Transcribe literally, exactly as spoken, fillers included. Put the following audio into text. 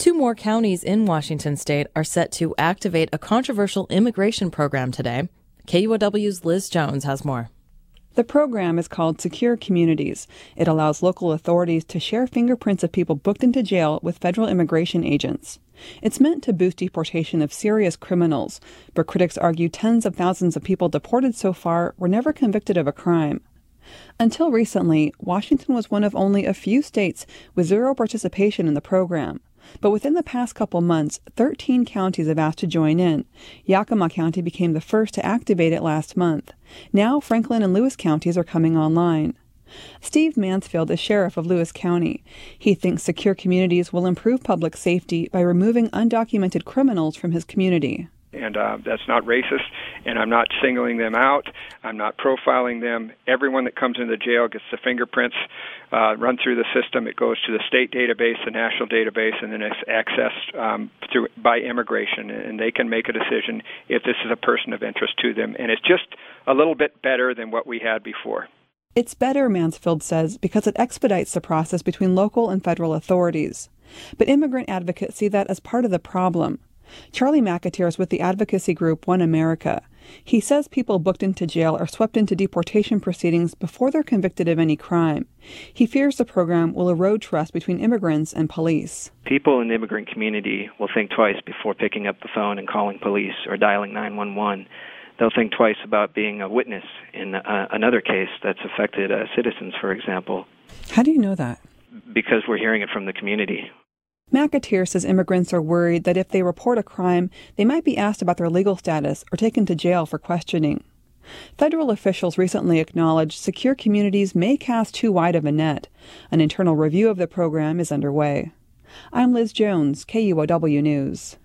Two more counties in Washington state are set to activate a controversial immigration program today. K U O W's Liz Jones has more. The program is called Secure Communities. It allows local authorities to share fingerprints of people booked into jail with federal immigration agents. It's meant to boost deportation of serious criminals, but critics argue tens of thousands of people deported so far were never convicted of a crime. Until recently, Washington was one of only a few states with zero participation in the program. But within the past couple months, thirteen counties have asked to join in. Yakima County became the first to activate it last month. Now Franklin and Lewis counties are coming online. Steve Mansfield is sheriff of Lewis County. He thinks Secure Communities will improve public safety by removing undocumented criminals from his community. And uh, that's not racist, and I'm not singling them out. I'm not profiling them. Everyone that comes into the jail gets the fingerprints uh, run through the system. It goes to the state database, the national database, and then it's accessed um, through by immigration, and they can make a decision if this is a person of interest to them. And it's just a little bit better than what we had before. It's better, Mansfield says, because it expedites the process between local and federal authorities. But immigrant advocates see that as part of the problem. Charlie McAteer is with the advocacy group One America. He says people booked into jail are swept into deportation proceedings before they're convicted of any crime. He fears the program will erode trust between immigrants and police. People in the immigrant community will think twice before picking up the phone and calling police or dialing nine one one. They'll think twice about being a witness in uh, another case that's affected uh, citizens, for example. How do you know that? Because we're hearing it from the community. McAteer says immigrants are worried that if they report a crime, they might be asked about their legal status or taken to jail for questioning. Federal officials recently acknowledged Secure Communities may cast too wide of a net. An internal review of the program is underway. I'm Liz Jones, K U O W News.